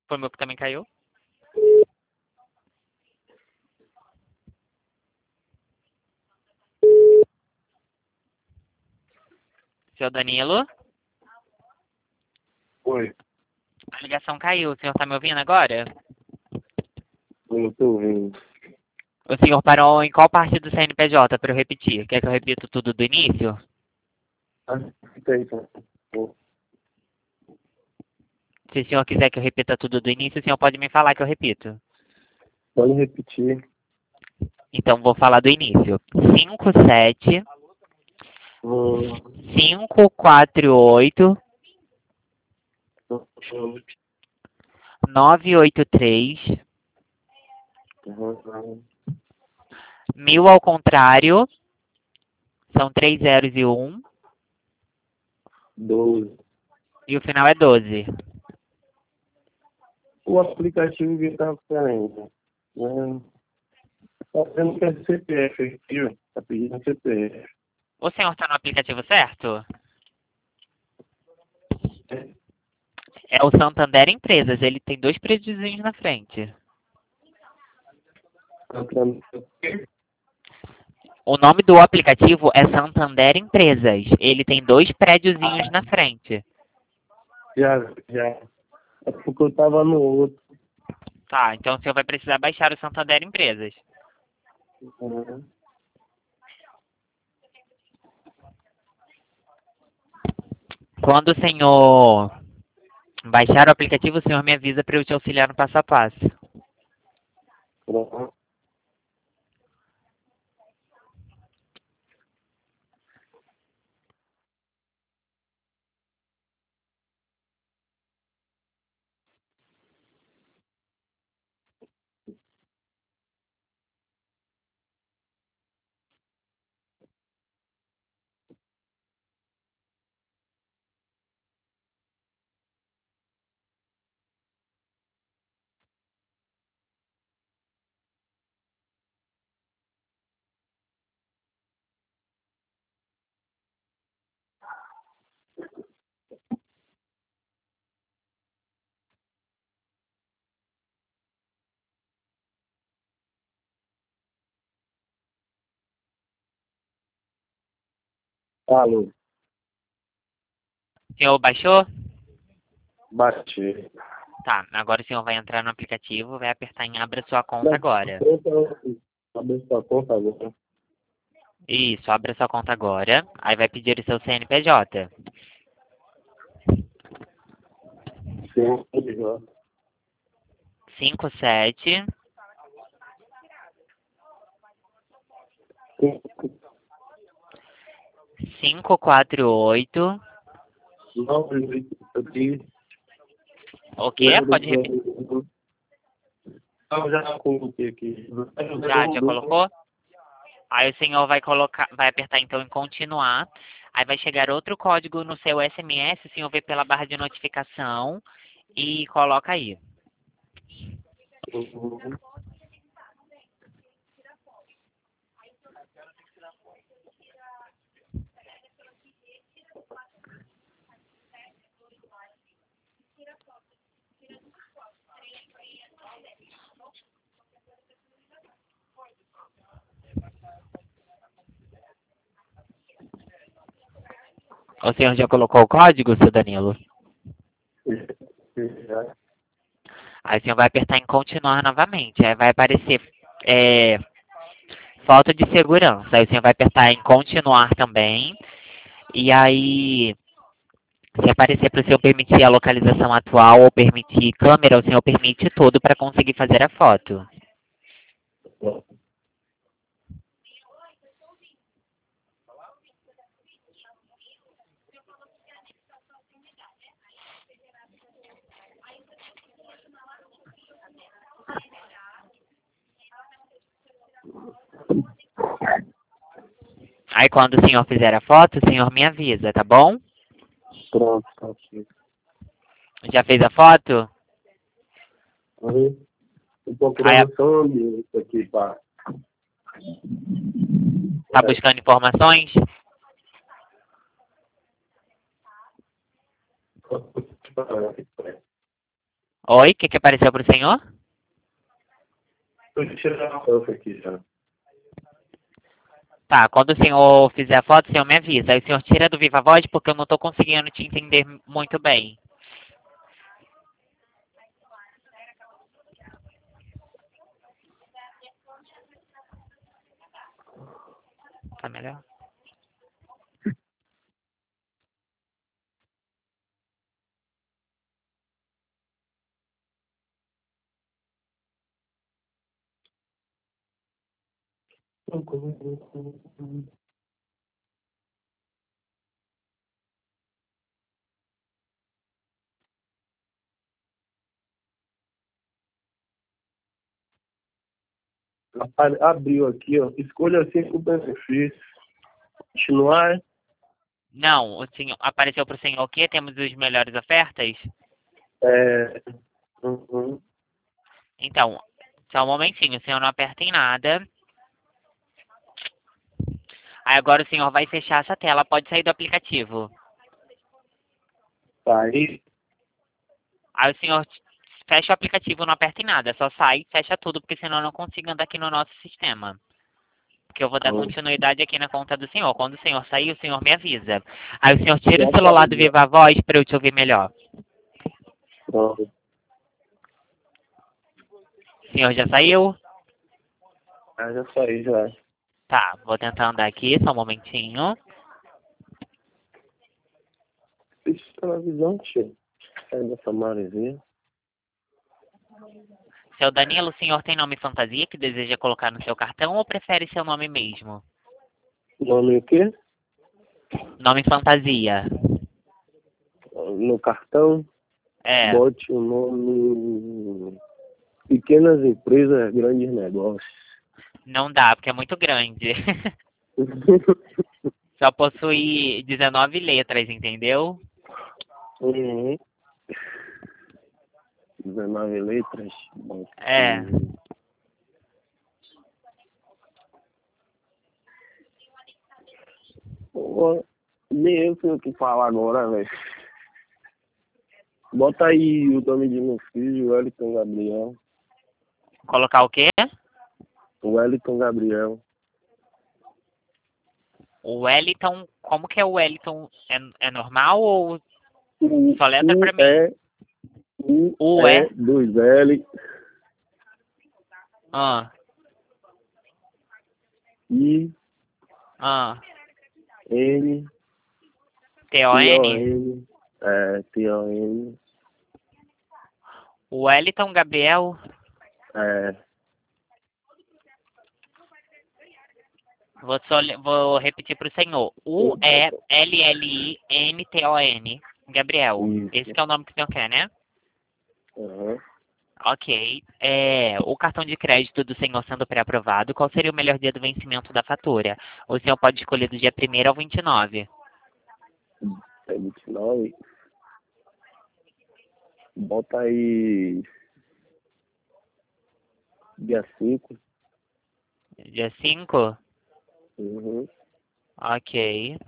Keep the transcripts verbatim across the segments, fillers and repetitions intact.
Foi o meu que também caiu. Seu Danilo, Oi, a ligação caiu. O senhor tá me ouvindo agora? eu não tô ouvindo. O senhor parou em qual parte do C N P J para eu repetir? Quer que eu repita tudo do início? Ah, fica aí, tá? Se o senhor quiser que eu repita tudo do início, o senhor pode me falar que eu repito. Pode repetir. Então, vou falar do início. cinco sete Vou... cinco quatro oito nove oito três mil ao contrário. São três zeros e um. doze. E o final é doze. O aplicativo que tá diferente. Né? Tá vendo que é C P F aqui, ó. Tá pedindo C P F. O senhor está no aplicativo certo? É o Santander Empresas. Ele tem dois prédiozinhos na frente. Tá entrando aqui. O nome do aplicativo é Santander Empresas. Ele tem dois prédiozinhos na frente. Já, já. É porque eu tava no outro. Tá, então o senhor vai precisar baixar o Santander Empresas. Uhum. Quando o senhor baixar o aplicativo, o senhor me avisa para eu te auxiliar no passo a passo. Pronto. Alô. O senhor baixou? Bati. Tá, agora o senhor vai entrar no aplicativo, vai apertar em abra sua conta agora. Abre sua conta agora. Isso, abra sua conta agora. Aí vai pedir o seu C N P J. Sim, cinco sete cinco quatro oito. Não, eu disse. O quê? Pode repetir. Eu já coloquei aqui. Já, já colocou? Aí o senhor vai colocar, vai apertar então em continuar. Aí vai chegar outro código no seu S M S, o senhor vê pela barra de notificação e coloca aí. Uhum. O senhor já colocou o código, seu Danilo? Já. Aí o senhor vai apertar em continuar novamente. Aí vai aparecer é, falta de segurança. Aí o senhor vai apertar em continuar também. E aí, se aparecer para o senhor permitir a localização atual ou permitir câmera, o senhor permite tudo para conseguir fazer a foto. Aí quando o senhor fizer a foto, o senhor me avisa, tá bom? Pronto, tá aqui. Já fez a foto? Uhum. Eu tô Aí a- procurando só um ambiente aqui, pá. tá buscando informações? Oi, o que, que apareceu para o senhor? Estou tirando a foto aqui já. Tá, quando o senhor fizer a foto, o senhor me avisa. Aí o senhor tira do Viva Voz porque eu não estou conseguindo te entender muito bem. Tá melhor? Apare- Abriu aqui, ó. Escolha cinco benefícios. Continuar. Não, o senhor apareceu para o senhor o quê? Temos as melhores ofertas? É... Uhum. Então, só um momentinho, o senhor não aperta em nada. Aí agora o senhor vai fechar essa tela, pode sair do aplicativo. Tá aí. Aí o senhor fecha o aplicativo, não aperta em nada, só sai, fecha tudo, porque senão eu não consigo andar aqui no nosso sistema. Porque eu vou dar Então, continuidade aqui na conta do senhor. Quando o senhor sair, o senhor me avisa. Aí o senhor tira já o celular do saiu. Viva Voz para eu te ouvir melhor. Pronto. O senhor já saiu? Ah, já saí já. Tá, vou tentar andar aqui, só um momentinho. Isso televisão, tio. Sai dessa maresia. Seu Danilo, o senhor tem nome fantasia que deseja colocar no seu cartão ou prefere seu nome mesmo? Nome o quê? Nome fantasia. No cartão, É, bote o nome Pequenas Empresas, Grandes Negócios. não dá, porque é muito grande. Só possui dezenove letras, entendeu? Uhum. dezenove letras. É. Pô, nem eu sei o que falar agora, velho. Bota aí o nome de meu filho, Wellington Gabriel. Colocar o quê? Wellington Gabriel. O Wellington, como que é o Wellington? É, é normal ou U, só letra U, pra mim? E, U, O E, é? dois L, Ah, I, ah. N, T O T, O, N? N, é, T, O, N, Wellington Gabriel. é, Vou, só, le- vou repetir pro senhor. U E L L I N T O N. Gabriel. Esse isso. que é o nome que o senhor quer, né? Uhum. Ok. É, o cartão de crédito do senhor sendo pré-aprovado, qual seria o melhor dia do vencimento da fatura? O senhor pode escolher do dia primeiro ao vinte e nove. É vinte e nove. Bota aí dia cinco. Dia cinco. Uhum. Ok.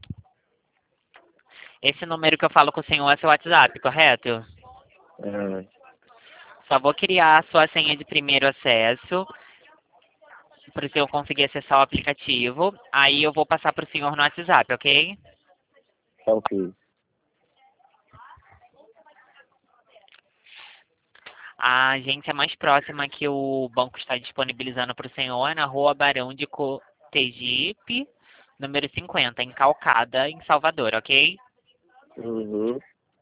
Esse número que eu falo com o senhor é seu WhatsApp, correto? É, Só vou criar a sua senha de primeiro acesso para o senhor conseguir acessar o aplicativo. Aí eu vou passar para o senhor no WhatsApp, ok? tá ok. A agência mais próxima que o banco está disponibilizando para o senhor é na rua Barão de Cotegipe, número cinquenta, em Calcada, em Salvador, ok? Uhum.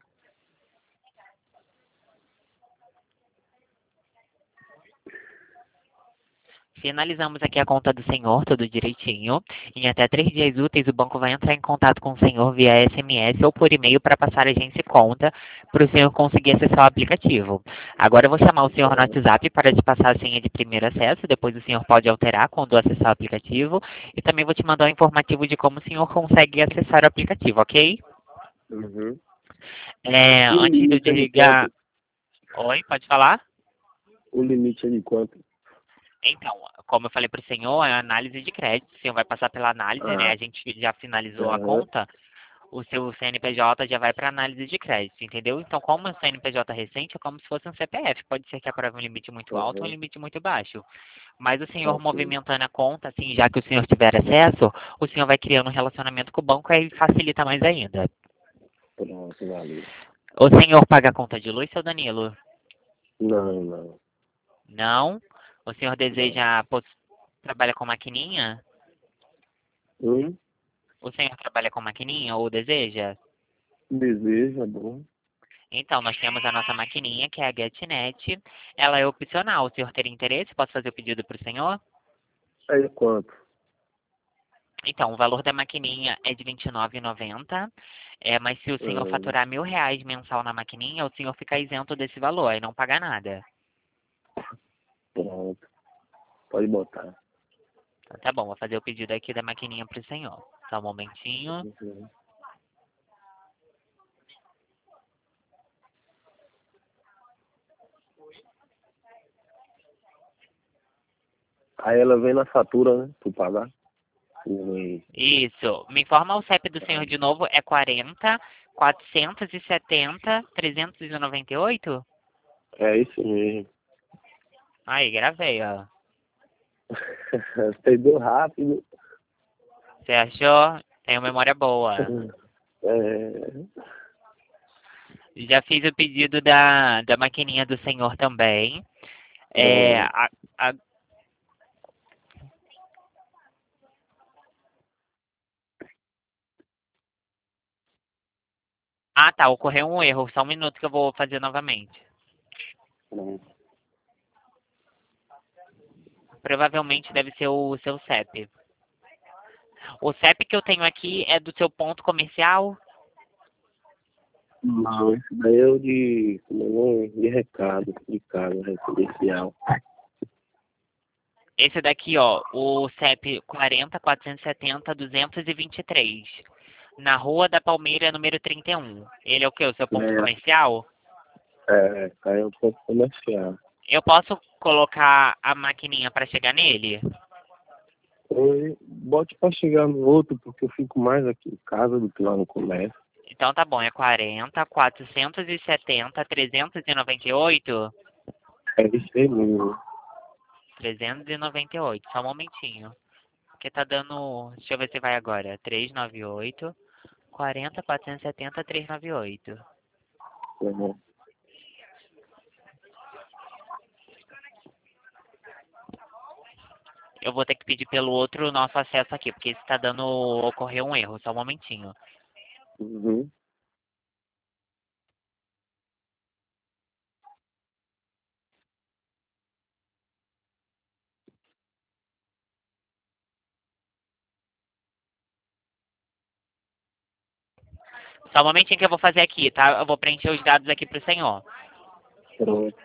Finalizamos aqui a conta do senhor, tudo direitinho. Em até três dias úteis, o banco vai entrar em contato com o senhor via S M S ou por e-mail para passar a agência e conta para o senhor conseguir acessar o aplicativo. Agora eu vou chamar o senhor no WhatsApp para te passar a senha de primeiro acesso, depois o senhor pode alterar quando acessar o aplicativo. E também vou te mandar um informativo de como o senhor consegue acessar o aplicativo, ok? Uhum. É, O antes de eu limite é de desligar... quanto? Oi, pode falar? O limite é de quanto? Então, como eu falei para o senhor, é a análise de crédito. O senhor vai passar pela análise, né? Ah, A gente já finalizou a aham. conta. o seu C N P J já vai para análise de crédito, entendeu? Então, como é um C N P J recente, é como se fosse um C P F. Pode ser que aprove um limite muito alto ou um Uhum. limite muito baixo. Mas o senhor Ok. movimentando a conta, assim, já que o senhor tiver acesso, o senhor vai criando um relacionamento com o banco e aí facilita mais ainda. Pronto, valeu. O senhor paga a conta de luz, seu Danilo? Não, não. Não? O senhor Não. deseja pos- trabalha com maquininha? Hum? O senhor trabalha com maquininha ou deseja? Desejo, é bom. Então, nós temos a nossa maquininha, que é a GetNet. Ela é opcional. O senhor teria interesse? Posso fazer o pedido para o senhor? Aí quanto? Então, o valor da maquininha é de vinte e nove reais e noventa centavos. É, mas se o senhor Hum, faturar mil reais mensal na maquininha, o senhor fica isento desse valor e não paga nada. pronto. Pode botar. Então, tá bom, vou fazer o pedido aqui da maquininha para o senhor. Só um momentinho. Uhum. Aí ela vem na fatura, né? Tu pagar. Uhum. Isso. Me informa o C E P do senhor de novo. É quarenta, quatrocentos e setenta, trezentos e noventa e oito? É isso mesmo. Aí, gravei, ó. Pegou rápido. Você achou? Tenho memória boa. É... Já fiz o pedido da, da maquininha do senhor também. É, Pronto. a, a- ah, tá. Ocorreu um erro. Só um minuto que eu vou fazer novamente. Pronto. Provavelmente deve ser o seu C E P. O C E P que eu tenho aqui é do seu ponto comercial. Não, esse daí é o de, como é o nome? De recado, de carga residencial. Esse daqui, ó, o C E P quarenta, quatrocentos e setenta, duzentos e vinte e três. Na Rua da Palmeira, número trinta e um. Ele é o quê? O seu ponto comercial? É, é, aí é um pouco comercial. Eu posso colocar a maquininha para chegar nele? Oi, bote pra chegar no outro, porque eu fico mais aqui em casa do que lá no comércio. Então tá bom, é quarenta, quatrocentos e setenta, trezentos e noventa e oito? É isso aí mesmo. trezentos e noventa e oito, só um momentinho. Porque tá dando. Deixa eu ver se vai agora. trezentos e noventa e oito, quarenta, quatrocentos e setenta, trezentos e noventa e oito. Uhum. Eu vou ter que pedir pelo outro nosso acesso aqui, porque esse tá dando. Ocorreu um erro, só um momentinho. Uhum. Só um momentinho que eu vou fazer aqui, tá? Eu vou preencher os dados aqui pro senhor. Pronto.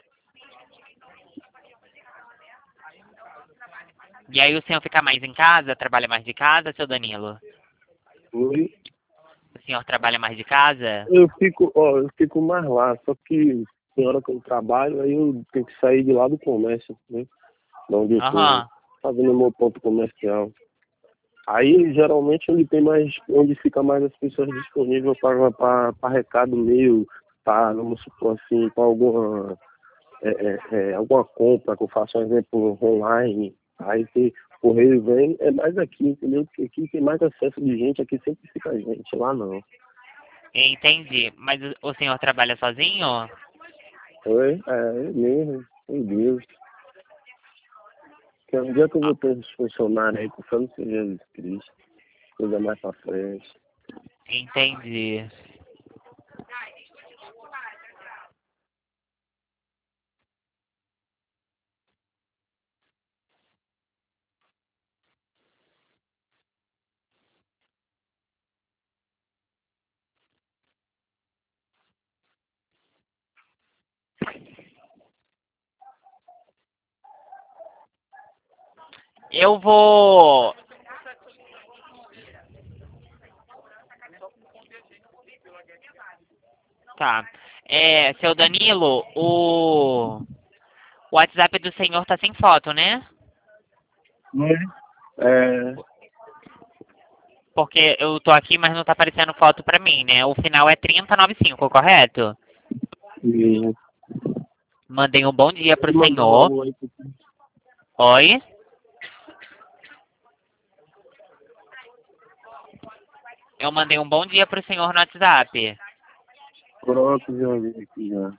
E aí o senhor fica mais em casa, trabalha mais de casa, seu Danilo? Oi. O senhor trabalha mais de casa? Eu fico, ó, eu fico mais lá, só que tem hora que eu trabalho, aí eu tenho que sair de lá do comércio, né? De onde eu tô Aham. fazendo meu ponto comercial. Aí geralmente onde tem mais, onde fica mais as pessoas disponíveis para recado meu, para, vamos supor assim, para alguma, é, é, é, alguma compra que eu faço, um exemplo, online, aí tem correio vem, é mais aqui, entendeu? Porque aqui tem mais acesso de gente, aqui sempre fica gente, lá não. Entendi. Mas o o senhor trabalha sozinho? Oi? É, é mesmo, meu Deus. Que um dia que eu Ah, vou ter uns funcionários aí, com santo de Jesus Cristo, coisa mais pra frente. entendi. Eu vou. Tá. É, seu Danilo, o... o WhatsApp do senhor tá sem foto, né? Oi? É, porque eu tô aqui, mas não tá aparecendo foto pra mim, né? O final é trinta noventa e cinco, correto? E Mandei um bom dia pro mandar um senhor. alô aí pro Oi? Eu mandei um bom dia pro senhor no WhatsApp. Pronto, já vi aqui já.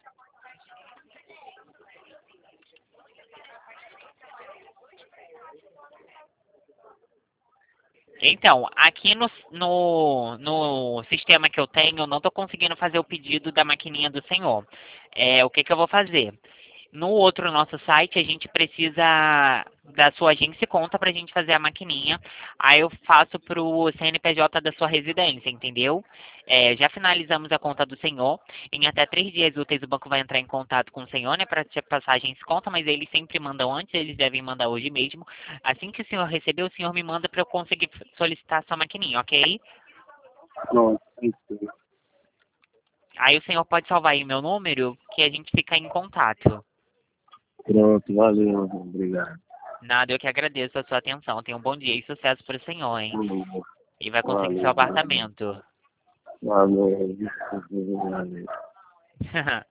Então, aqui no, no, no sistema que eu tenho, eu não estou conseguindo fazer o pedido da maquininha do senhor. É, o que, que eu vou fazer? No outro nosso site, a gente precisa da sua agência e conta para a gente fazer a maquininha. Aí eu faço para o C N P J da sua residência, entendeu? É, já finalizamos a conta do senhor. Em até três dias úteis o banco vai entrar em contato com o senhor, né, para te passar a agência e conta, mas eles sempre mandam antes, eles devem mandar hoje mesmo. Assim que o senhor receber, o senhor me manda para eu conseguir solicitar a sua maquininha, ok? Pronto, isso. Aí o senhor pode salvar aí meu número, que a gente fica em contato. Pronto, valeu, obrigado. Nada, eu que agradeço a sua atenção. Tenha um bom dia e sucesso para o senhor, hein? Valeu, E vai conseguir seu valeu. apartamento. Valeu, valeu.